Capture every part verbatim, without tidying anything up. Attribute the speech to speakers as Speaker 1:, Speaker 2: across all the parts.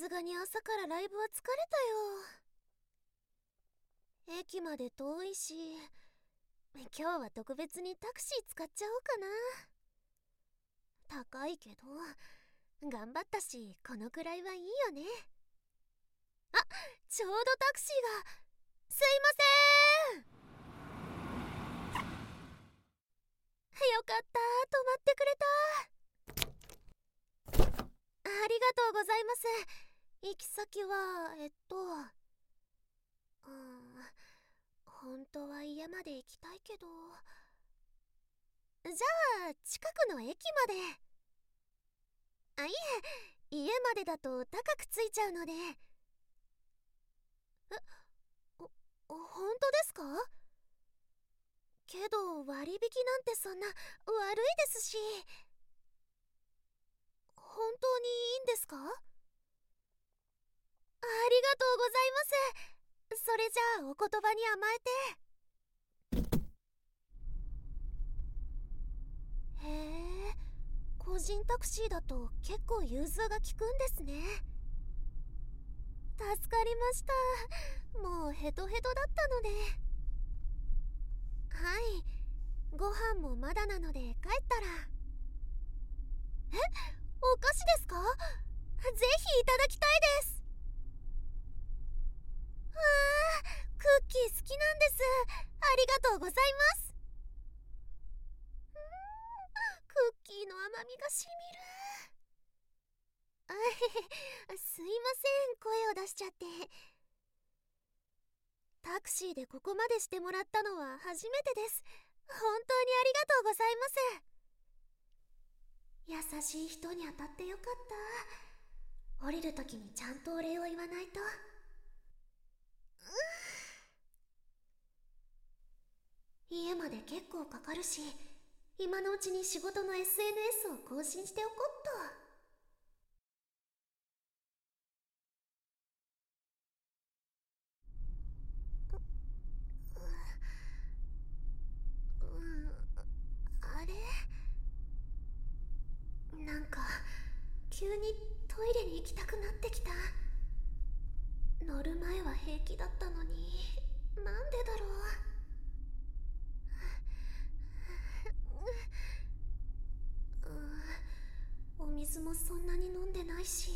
Speaker 1: すがに朝からライブは疲れたよ。駅まで遠いし、今日は特別にタクシー使っちゃおうかな。高いけど頑張ったし、このくらいはいいよね。あ、ちょうどタクシーが。すいません。よかった、止まってくれた。ありがとうございます。行き先はえっとうーん本当は家まで行きたいけど、じゃあ近くの駅まで。あ、いえ、家までだと高くついちゃうので。え、ほ本当ですか？けど割引なんてそんな悪いですし。本当にいいんですか？ありがとうございます。それじゃあお言葉に甘えて。へえ、個人タクシーだと結構融通が利くんですね。助かりました。もうヘトヘトだったので。はい、ご飯もまだなので帰ったら。え、お菓子ですか？ぜひいただきたいです。わあ、クッキー好きなんです。ありがとうございます。うーん、クッキーの甘みがしみる。あへへ、すいません、声を出しちゃって。タクシーでここまでしてもらったのは初めてです。本当にありがとうございます。優しい人に当たってよかった。降りるときにちゃんとお礼を言わないと。家まで結構かかるし、今のうちに仕事の エスエヌエス を更新しておこっと。うん、あれ、なんか急にトイレに行きたくなってきた。乗る前は平気だったのに、なんでだろう。うん、お水もそんなに飲んでないし。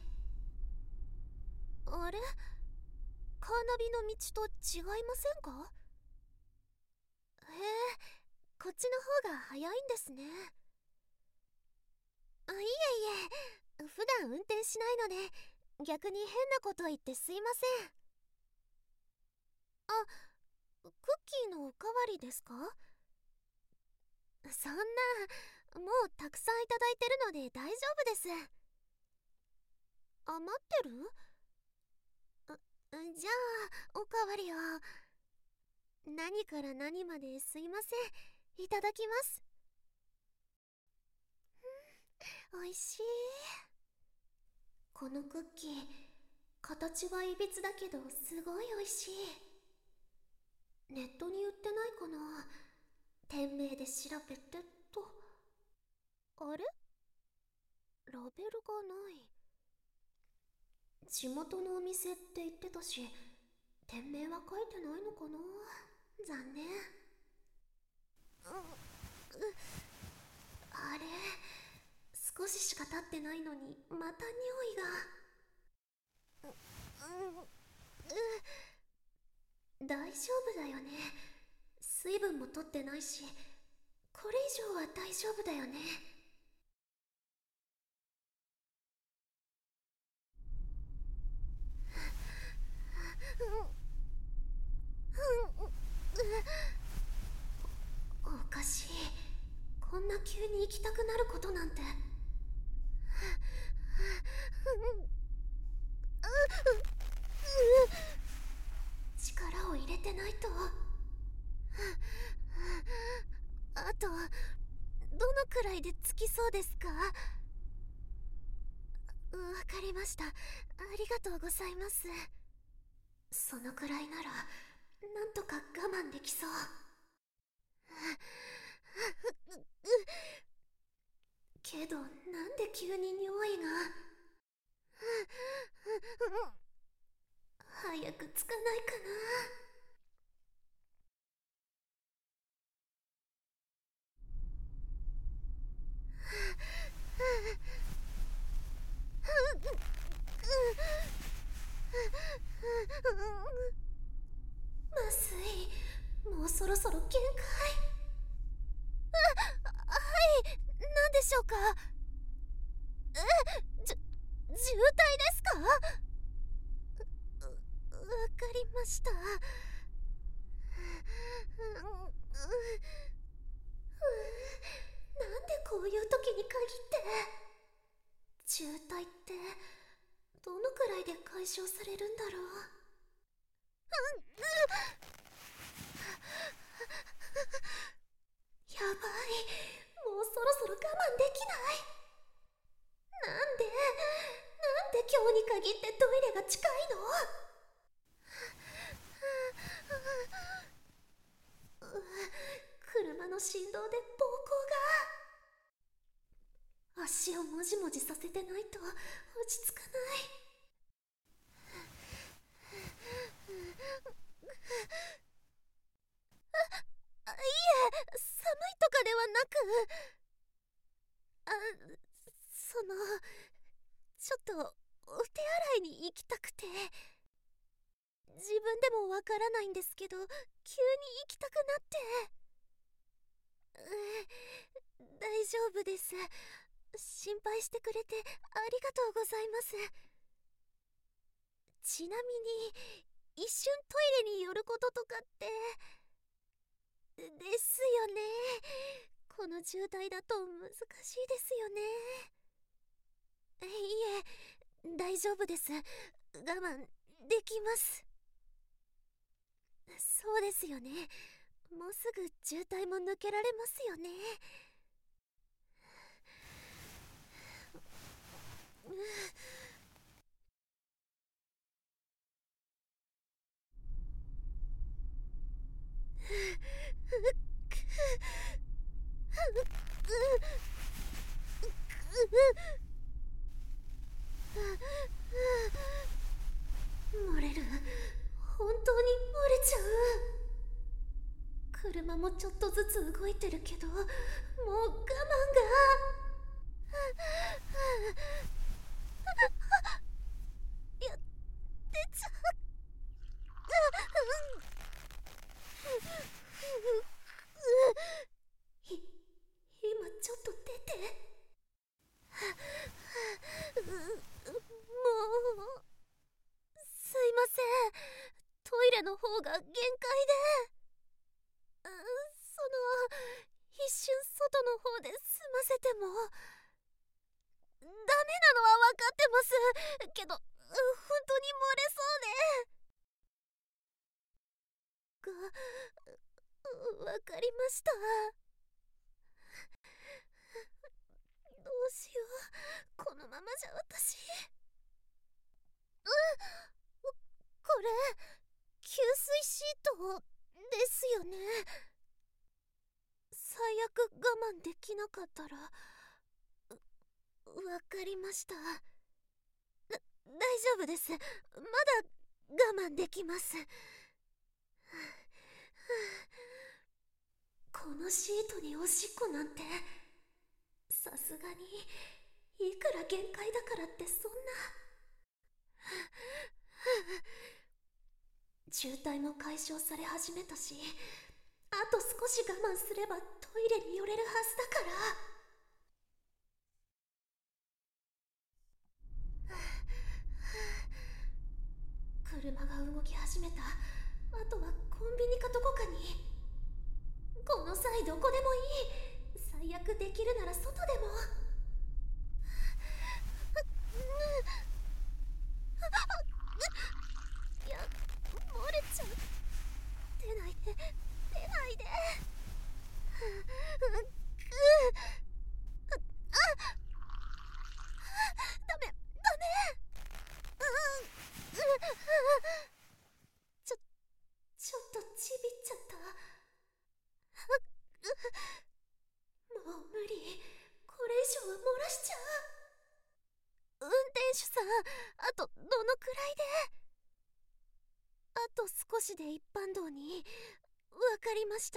Speaker 1: あれ、カーナビの道と違いませんか？へえ、こっちの方が早いんですね。あ、いえいえ、普段運転しないので逆に変なこと言ってすいません。あ、クッキーのおかわりですか？そんな、もうたくさんいただいてるので大丈夫です。余ってる？じゃあおかわりを。何から何まですいません、いただきます。おいしい。このクッキー、形はいびつだけどすごいおいしい。ネットに売ってないかな。店名で調べてと。あれ、ラベルがない。地元のお店って言ってたし、店名は書いてないのかな。残念。う、う、あれ、少ししか経ってないのにまた匂いが。う、う、大丈夫だよね。水分も取ってないし、これ以上は大丈夫だよね。おかしい。こんな急に行きたくなることなんて。力を入れてないと。あとどのくらいで着きそうですか？わかりました。ありがとうございます。そのくらいならなんとか我慢できそう。けどなんで急に匂いが。 つかないかな。まずい、もうそろそろ限界。あ、はい、何でしょうか。え、じゅ、渋滞ですか？わかりました。なんでこういう時に限って渋滞ってどのくらいで解消されるんだろう。やばい、もうそろそろ我慢できない。なんでなんで今日に限ってトイレが近いの？車の振動で膀胱が。足をもじもじさせてないと落ち着かない。あ、いえ、寒いとかではなく、あ、その、ちょっとお手洗いに行きたくて。自分でもわからないんですけど、急に行きたくなって。うー、大丈夫です。心配してくれてありがとうございます。ちなみに一瞬トイレに寄ることとかってですよね。この渋滞だと難しいですよね。いえ、大丈夫です。我慢できます。そうですよね。もうすぐ渋滞も抜けられますよね。漏れる。本当に漏れちゃう。車もちょっとずつ動いてるけど、もう我慢が。いや、出ちゃう。い、今ちょっと出て。もうすいません、トイレの方が限界で。その、一瞬外の方で済ませてもダメなのは分かってますけど、本当に漏れそうで。が、分かりました。どうしよう、このままじゃ私。うん、これ吸水シートですよね。最悪我慢できなかったら。わかりました。だ、大丈夫です。まだ我慢できます。このシートにおしっこなんて、さすがにいくら限界だからってそんな。渋滞も解消され始めたし、あと少し我慢すればトイレに寄れるはずだから。車が動き始めた。あとはコンビニかどこかに。この際どこでもいい。最悪できるなら外でも。いや、漏れちゃう。出ないで、出ないで。ダメ、ダメ。ちょ、ちょっとちびっちゃった。もう無理。これ以上は漏らしちゃう。運転手さん、あとどのくらいで。 あと少しで一般道に。わかりました。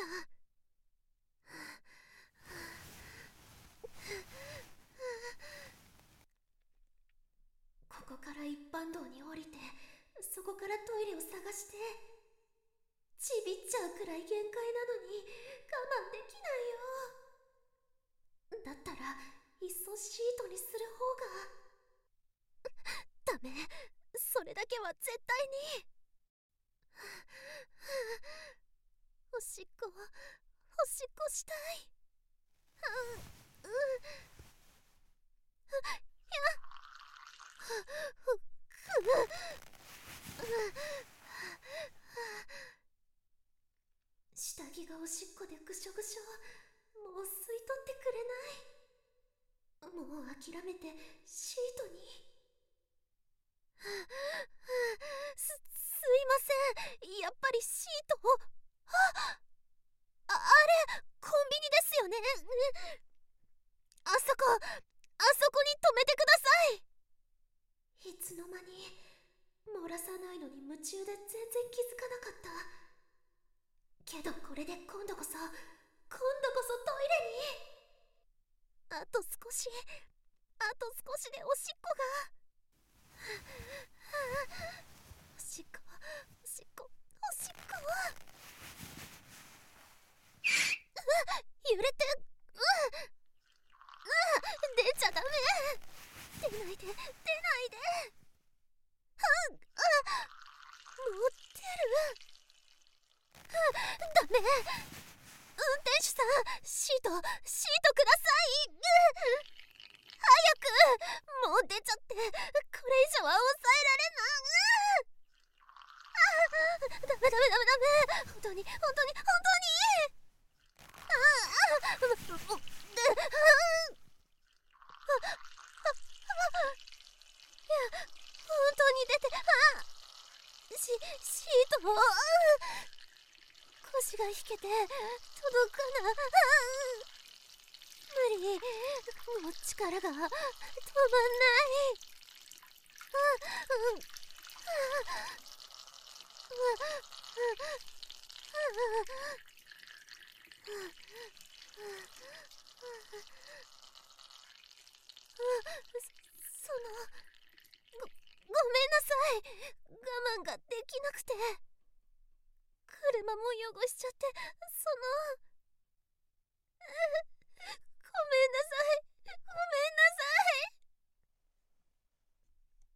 Speaker 1: ここから一般道に降りて、そこからトイレを探して。ちびっちゃうくらい限界なのに我慢できないよ。だったらいっそシートにする方が。ダメ、それだけは絶対に。おしっこおしっこしたい。うんうん。やっふくむ。下着がおしっこでぐしょぐしょ。もう吸い取ってくれない。もう諦めてシートに。す、すいません。やっぱりシートを。あ、あ、あれ、コンビニですよね。あそこ、あそこに止めてください。いつの間に。漏らさないのに夢中で全然気づかなかった。けどこれで今度こそ、今度こそトイレに。あと少し、あと少しでおしっこが。おしっこ、おしっこ、おしっこ。揺れて、うん、うん、出ちゃダメ。出ないで、出ないで。うん、うん、持ってる。ダメ。運転手さん、シート、シートください。早く。もう出ちゃって、これ以上は抑えられない。あ、ダメダメダメダメ。本当に本当に本当に。ああ、う、う、で、あ、いや、本当に出て、あ、し、シートを、腰が引けて届かない。無理、もう力が止まんない。うん、その、ご、ごめんなさい。我慢ができなくて。車も汚しちゃって、その。